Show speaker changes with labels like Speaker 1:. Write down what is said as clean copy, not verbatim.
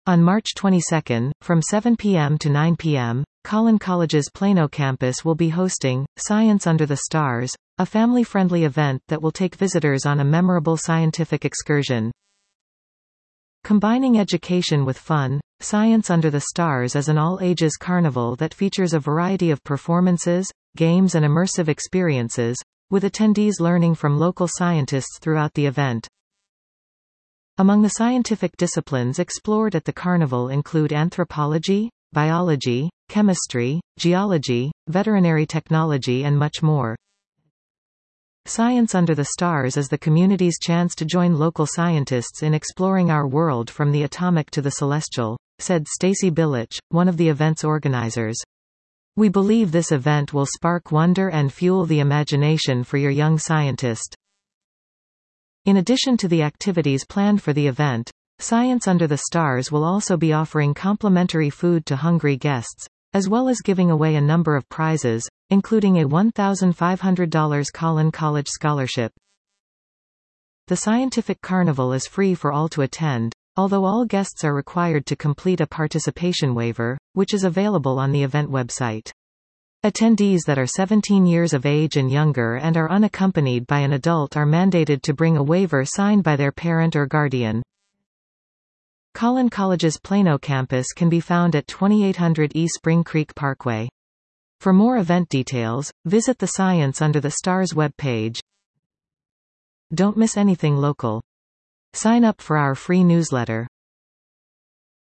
Speaker 1: On March 22, from 7 p.m. to 9 p.m., Collin College's Plano campus will be hosting Science Under the Stars, a family-friendly event that will take visitors on a memorable scientific excursion. Combining education with fun, Science Under the Stars is an all-ages carnival that features a variety of performances, games and immersive experiences, with attendees learning from local scientists throughout the event. Among the scientific disciplines explored at the carnival include anthropology, biology, chemistry, geology, veterinary technology and much more. Science Under the Stars is the community's chance to join local scientists in exploring our world from the atomic to the celestial, said Stacy Billich, one of the event's organizers. We believe this event will spark wonder and fuel the imagination for your young scientist. In addition to the activities planned for the event, Science Under the Stars will also be offering complimentary food to hungry guests, as well as giving away a number of prizes, including a $1,500 Collin College scholarship. The scientific carnival is free for all to attend, although all guests are required to complete a participation waiver, which is available on the event website. Attendees that are 17 years of age and younger and are unaccompanied by an adult are mandated to bring a waiver signed by their parent or guardian. Collin College's Plano campus can be found at 2800 E Spring Creek Parkway. For more event details, visit the Science Under the Stars webpage. Don't miss anything local. Sign up for our free newsletter.